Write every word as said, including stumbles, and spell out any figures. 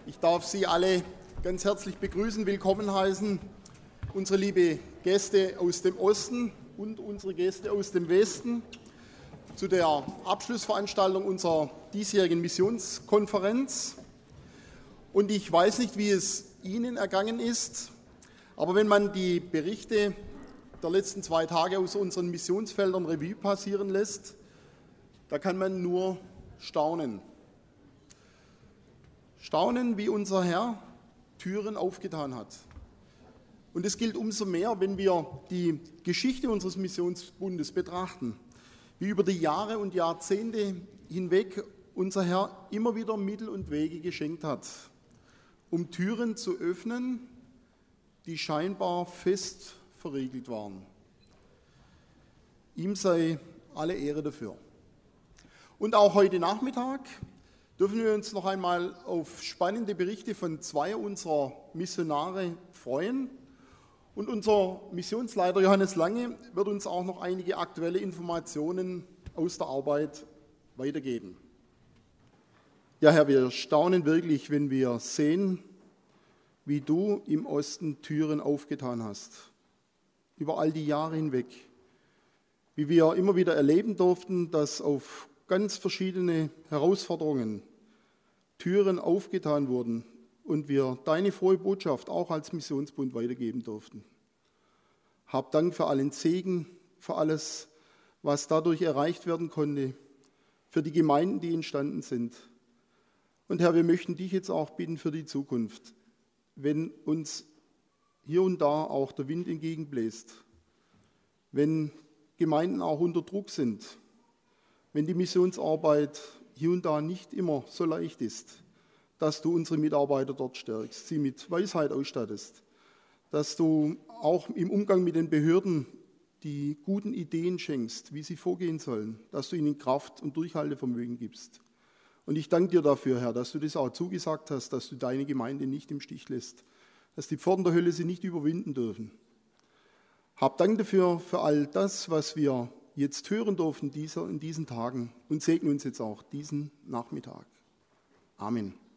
Ich darf Sie alle ganz herzlich begrüßen, willkommen heißen, unsere liebe Gäste aus dem Osten und unsere Gäste aus dem Westen zu der Abschlussveranstaltung unserer diesjährigen Missionskonferenz. Und ich weiß nicht, wie es Ihnen ergangen ist, aber wenn man die Berichte der letzten zwei Tage aus unseren Missionsfeldern Revue passieren lässt, da kann man nur staunen. Staunen, wie unser Herr Türen aufgetan hat. Und es gilt umso mehr, wenn wir die Geschichte unseres Missionsbundes betrachten, wie über die Jahre und Jahrzehnte hinweg unser Herr immer wieder Mittel und Wege geschenkt hat, um Türen zu öffnen, die scheinbar fest verriegelt waren. Ihm sei alle Ehre dafür. Und auch heute Nachmittag dürfen wir uns noch einmal auf spannende Berichte von zwei unserer Missionare freuen. Und unser Missionsleiter Johannes Lange wird uns auch noch einige aktuelle Informationen aus der Arbeit weitergeben. Ja, Herr, wir staunen wirklich, wenn wir sehen, wie du im Osten Türen aufgetan hast, über all die Jahre hinweg. Wie wir immer wieder erleben durften, dass auf ganz verschiedene Herausforderungen Türen aufgetan wurden und wir deine frohe Botschaft auch als Missionsbund weitergeben durften. Hab Dank für allen Segen, für alles, was dadurch erreicht werden konnte, für die Gemeinden, die entstanden sind. Und Herr, wir möchten dich jetzt auch bitten für die Zukunft, wenn uns hier und da auch der Wind entgegenbläst, wenn Gemeinden auch unter Druck sind, wenn die Missionsarbeit hier und da nicht immer so leicht ist, dass du unsere Mitarbeiter dort stärkst, sie mit Weisheit ausstattest, dass du auch im Umgang mit den Behörden die guten Ideen schenkst, wie sie vorgehen sollen, dass du ihnen Kraft und Durchhaltevermögen gibst. Und ich danke dir dafür, Herr, dass du das auch zugesagt hast, dass du deine Gemeinde nicht im Stich lässt, dass die Pforten der Hölle sie nicht überwinden dürfen. Hab Dank dafür, für all das, was wir jetzt hören durften dieser, in diesen Tagen und segne uns jetzt auch diesen Nachmittag. Amen.